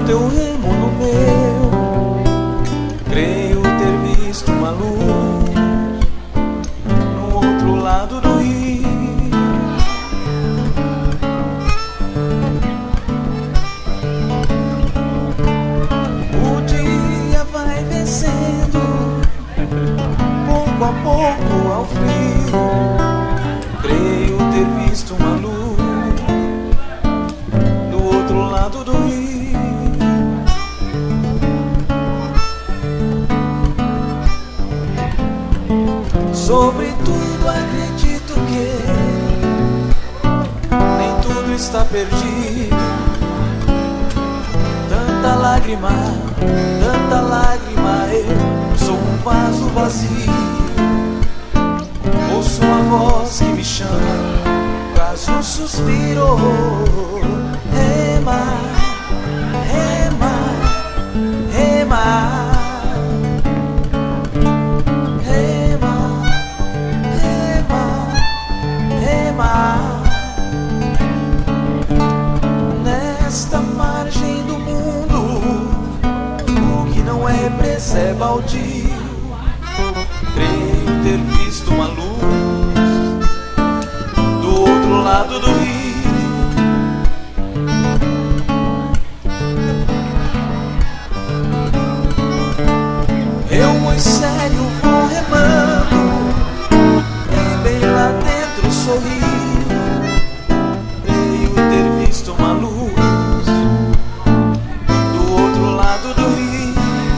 teu remo no meu. Creio ter visto uma luz no outro lado do rio. O dia vai vencendo, pouco a pouco ao frio. Creio ter visto uma luz do outro lado do rio. Sobretudo acredito que nem tudo está perdido. Tanta lágrima, eu sou um vaso vazio. Ouço uma voz que me chama, quase um suspiro. Rema, rema, rema. Nesta margem do mundo, o que não é pressa é baldio. Creio ter visto uma luz do outro lado do rio. Eu muito sério vou remando, e bem lá dentro sorri. Creio ter visto uma luz do outro lado do rio.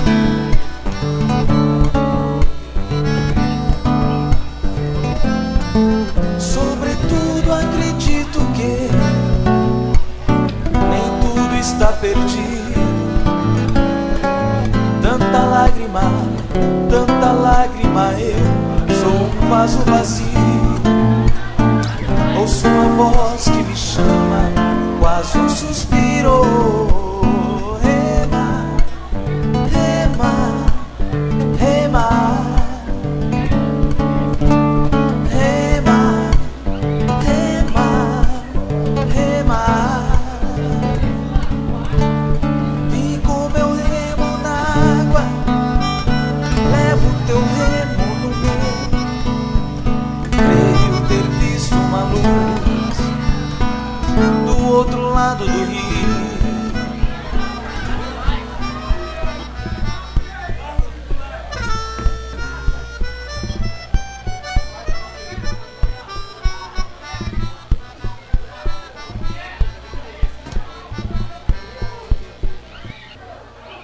Sobretudo acredito que nem tudo está perdido. Tanta lágrima, eu sou um vaso vazio. Ouço uma voz que me chama, quase um suspiro.